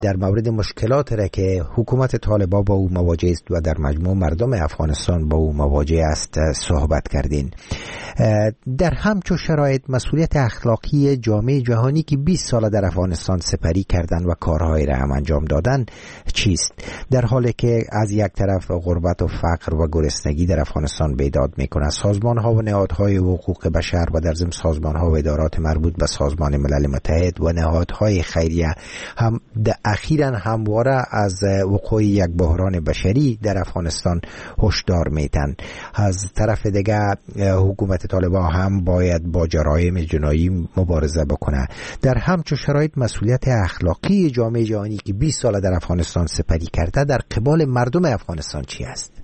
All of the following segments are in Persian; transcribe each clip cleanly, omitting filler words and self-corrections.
در مورد مشکلات را که حکومت طالبان با او مواجه است و در مجموع مردم افغانستان با او مواجه است صحبت کردین. در همچون شرایط مسئولیت اخلاقی جامعه جهانی که 20 سال در افغانستان سپری کردن و کارهای را هم انجام دادن چیست؟ در حالی که از یک طرف غربت و فقر و گرسنگی در افغانستان بیداد میکنه، سازمان ها و نهادهای حقوق بشر و در ضمن سازمان ها و ادارات مربوط به سازمان ملل متحد و نهادهای خیریه هم اخیراً همواره از وقوع یک بحران بشری در افغانستان هشدار میتن. از طرف دیگه حکومت طالبان هم باید با جرایم جنایی مبارزه بکنه. در همچون شرایط مسئولیت اخلاقی جامعه جهانی که 20 سال در افغانستان سپری کرده در قبال مردم افغانستان چی است؟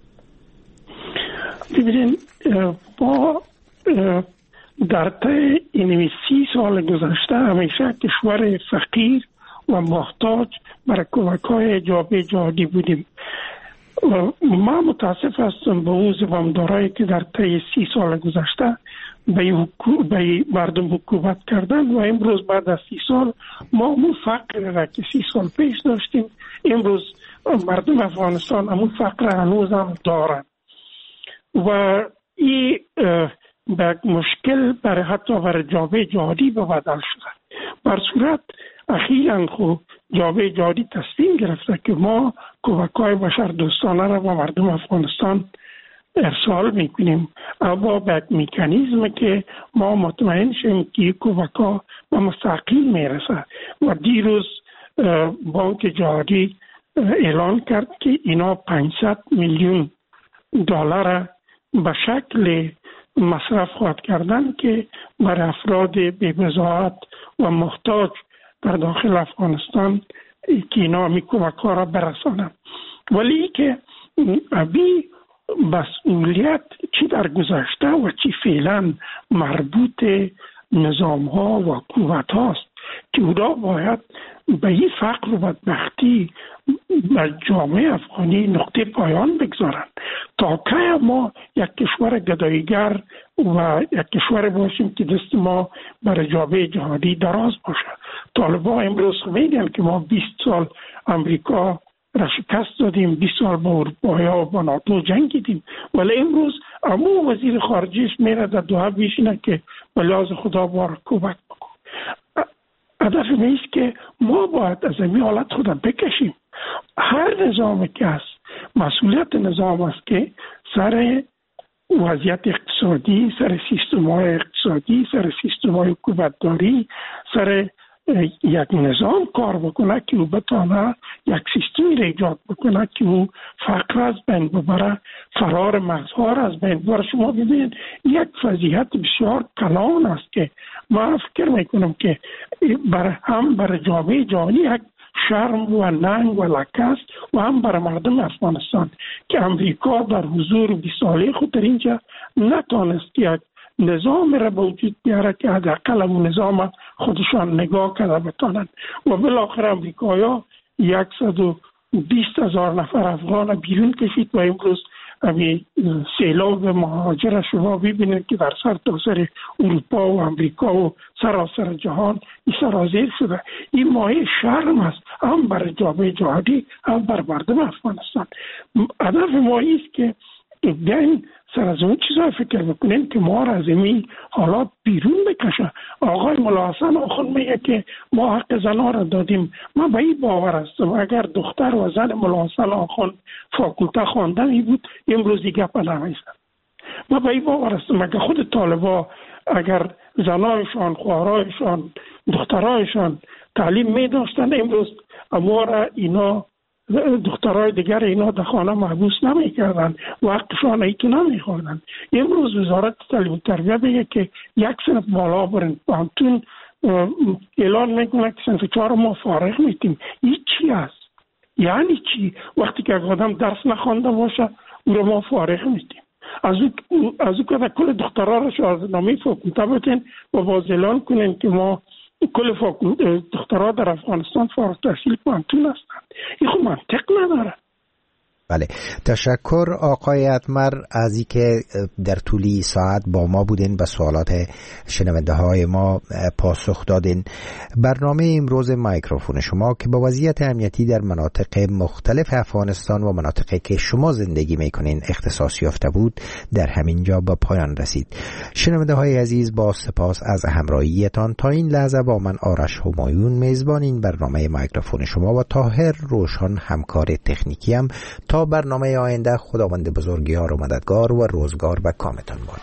ببینید، با در طی این 30 سال گذشته همیشه کشور فقیر و محتاج برای کمک‌های جامعه جهانی بودیم. ما متاسف هستم به اون زمامدارایی که در طی 30 سال گذشته به مردم حکومت کردن و امروز بعد از 30 سال ما اون فقر را که 30 سال پیش داشتیم امروز مردم افغانستان همون فقر هنوز هم دارن و این به مشکل برای حتی برای جامعه جهانی بدل شده. بر صورت اخیراً خود جامعه جهانی تصمیم گرفته که ما کمک‌های بشر دوستانه را به مردم افغانستان ارسال میکنیم، اما به مکانیزم که ما مطمئن شیم که کمک‌ها به مستقیم میرسه. و دیروز بانک جهانی اعلان کرد که اینا 500 میلیون دلار به شکل مصرف خواهد کردن که برای افراد بی‌بضاعت و محتاج در داخل افغانستان که اینا می کمک‌ها را برسانند. ولی که ابی مسئولیت چی در گذشته و چی فعلا مربوط نظام ها و حکومت هاست که اونا باید به این فقر و بدبختی و جامعه افغانی نقطه پایان بگذارن تا که ما یک کشور گداییگر و یک کشور باشیم که دست ما برای جامعه جهانی دراز باشه. طالبان امروز میگن که ما 20 سال امریکا را شکست دادیم، 20 سال با اروپایا و با ناتو جنگیدیم، ولی امروز امو وزیر خارجیش میره در دوحه بیشینه که بلاز خدا بار کمک بکن. هدف نیست که ما باید از این حالت خدا بکشیم. هر نظام که هست مسئولیت نظام است که سر وضعیت اقتصادی، سر سیستم‌های اقتصادی، سر سیستم‌های حکومتداری، سر یک نظام کار بکنه که او بتانه یک سیستمی را ایجاد بکنه که او فقر از بین ببره، فرار مغزها را از بین ببره. شما ببینید یک فضیحت بسیار کلان است که من فکر میکنم که برای جامعه جهانی یک شرم و ننگ و لکه است و هم برای مردم افغانستان که امریکا در حضور 20 ساله خود در اینجا نتانست یک نظام را به وجود بیاره که حداقل اون نظام خودشان نگاه کرده بتانند و بالاخره امریکایا 120,000 نفر افغان بیرون کشید و امروز سیلاب مهاجر شما ببینید که در سرتاسر اروپا و امریکا و سراسر جهان سرازیر شده. این مایه شرم است هم برای جامعه جهانی هم بر مردم افغانستان. هدف ما است که بیاین سر از اون چیزا فکر بکنیم که ما را از این حالات بیرون بکشه. آقای ملا حسن آخوند میگه که ما حق زنها را دادیم. من به این باور هستم اگر دختر و زن ملا حسن آخوند فاکولته خواندن بود امروز گپ نمیزد. من به این باور هستم اگر خود طالبا اگر زنایشان، خواهرایشان، دخترایشان تعلیم می داشتن امروز ما را اینا دخترای دیگر اینا در خانه محبوس نمی کردن و حقشان ایتو نمی خوردن. امروز وزارت تعلیم و تربیت بگه که یک صنف بالا برن پانتون اعلان میکنه که صنف 4 ما فارغ میتیم. این چی است؟ یعنی چی؟ وقتی که آدم درس نخوانده باشه او رو ما فارغ میتیم. از او که کل دخترها را شهادتنامه فاکولته بتین و باز اعلان کنین که ما کل دخترها در افغانستان فارغ التحصیل پانتون هستند. این خب منطق نداره. بله، تشکر آقای اتمر از اینکه در طولی ساعت با ما بودین، به سوالات شنونده های ما پاسخ دادین. برنامه امروز میکروفون شما که با وضعیت امنیتی در مناطق مختلف افغانستان و مناطقی که شما زندگی میکنین اختصاص یافته بود، در همین جا به پایان رسید. شنونده های عزیز، با سپاس از همراهیتان. تا این لحظه با من آرش همایون میزبان این برنامه میکروفون شما و طاهر روشن همکار تکنیکیم. تا برنامه آینده، خداوند بزرگیار و مددگار و روزگار و کامتان باد.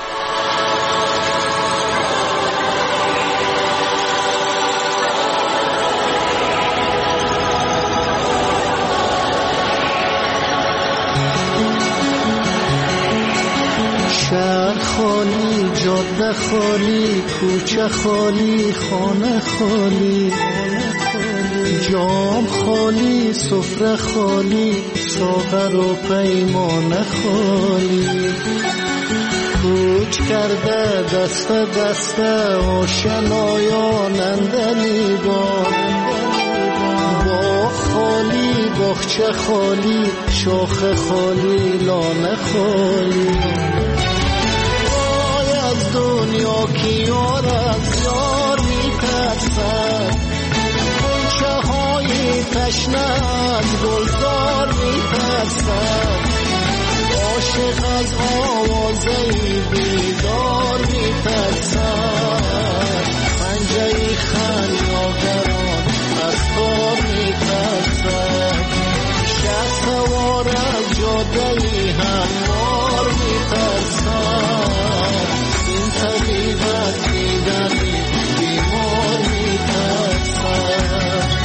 شهر خالی، جاده خالی، کوچه خالی، خانه خالی، جام خالی، سفره خالی، ساغر و پیمانه خالی. کوچ کرده دست دست آشنایان اندلی با خالی، باغچه خالی، شاخ خالی، لانه خالی. وای از دنیا که یار از یار میترسد، غنچه های تشنه از گلزار میترسد. عاشق از آوازه بیدار میترسد، پنجه خمیازران از کار میترسد. شب سوار از جاده هموار میترسد، این طبیب از دیدن بیمار میترسد.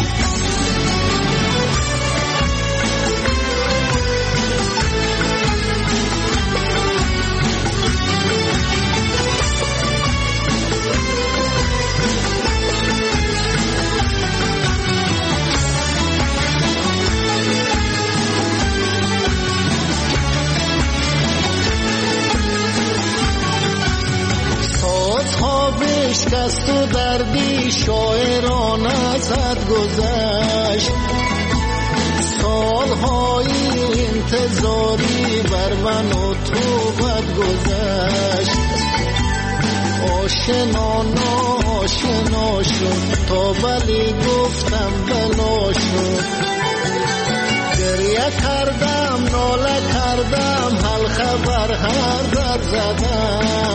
بشکست و دردی شاعران ازت گذشت، سالهای انتظاری بر من و تو بد گذشت. آشنا ناشنا شد تا بلی گفتم بلا شد. گریه کردم ناله کردم حل خبر هر در زدم.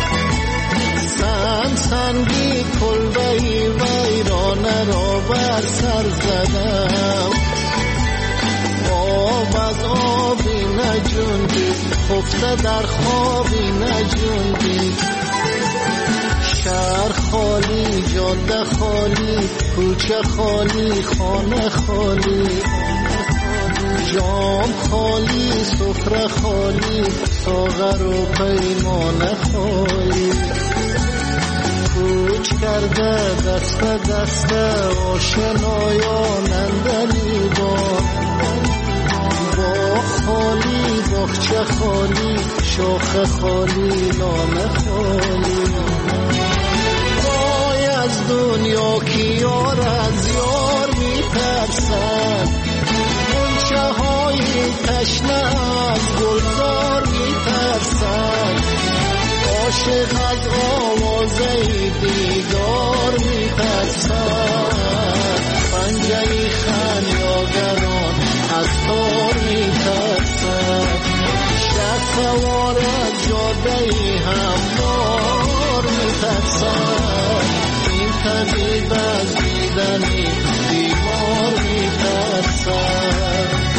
سنگی کلبهی ویرانه را بر سر زدم. آب از آبی نجوندی، خفته در خوابی نجوندی. شهر خالی، جاده خالی، کوچه خالی، خانه خالی، جام خالی، سفره خالی، ساغر و پیمانه خالی. کوچ کرده دست دست آشنایان اندلی با خالی، باغچه خالی، شاخ خالی، لانه خالی. وای از دنیا که یار از یار میترسد، غنچه های تشنه از گلزار میترسد. عاشق از آوازه دیدار میترسد، پنجه خمیازران از تار میترسد. شب سوار از جاده هموار میترسد، این طبیب از دیدن بیمار میترسد.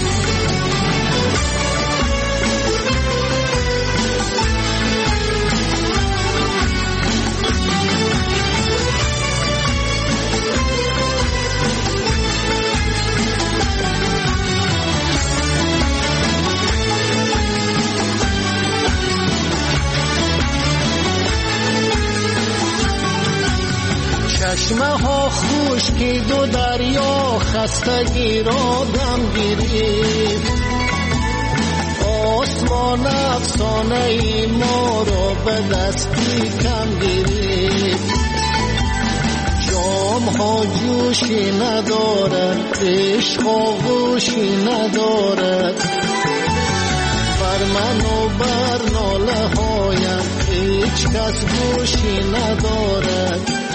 چشمه ها خشکید و دریا خستگی را دم گرفت. آسمان افسانه ای ما را به دستی کم گرفت. جام ها جوشی ندارد، عشق آغوشی ندارد. بر من و بر ناله هایم هیچ کس گوشی ندارد.